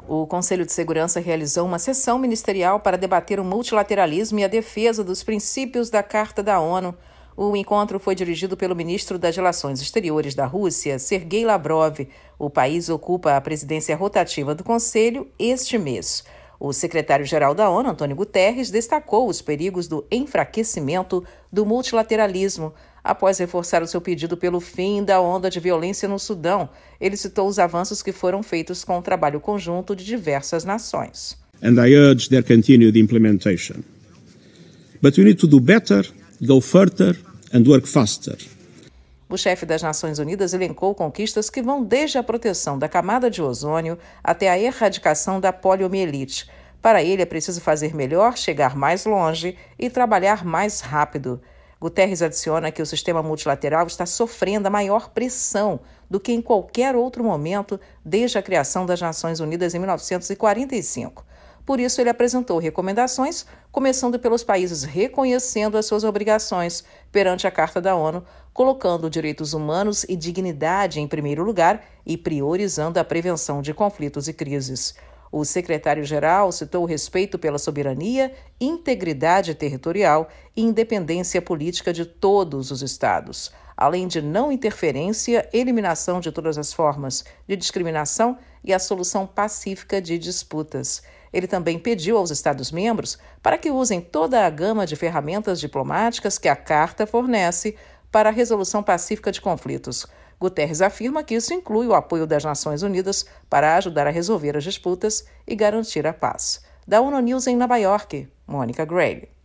O Conselho de Segurança realizou uma sessão ministerial para debater o multilateralismo e a defesa dos princípios da Carta da ONU. O encontro foi dirigido pelo ministro das Relações Exteriores da Rússia, Sergei Lavrov. O país ocupa a presidência rotativa do Conselho este mês. O secretário-geral da ONU, Antônio Guterres, destacou os perigos do enfraquecimento do multilateralismo. Após reforçar o seu pedido pelo fim da onda de violência no Sudão, ele citou os avanços que foram feitos com o trabalho conjunto de diversas nações. And I urge their continued implementation. But we need to do better, go further and work faster. O chefe das Nações Unidas elencou conquistas que vão desde a proteção da camada de ozônio até a erradicação da poliomielite. Para ele, é preciso fazer melhor, chegar mais longe e trabalhar mais rápido. Guterres adiciona que o sistema multilateral está sofrendo a maior pressão do que em qualquer outro momento desde a criação das Nações Unidas em 1945. Por isso, ele apresentou recomendações, começando pelos países reconhecendo as suas obrigações perante a Carta da ONU, colocando direitos humanos e dignidade em primeiro lugar e priorizando a prevenção de conflitos e crises. O secretário-geral citou o respeito pela soberania, integridade territorial e independência política de todos os estados, além de não interferência, eliminação de todas as formas de discriminação e a solução pacífica de disputas. Ele também pediu aos Estados-membros para que usem toda a gama de ferramentas diplomáticas que a Carta fornece para a resolução pacífica de conflitos. Guterres afirma que isso inclui o apoio das Nações Unidas para ajudar a resolver as disputas e garantir a paz. Da ONU News em Nova York, Mônica Gray.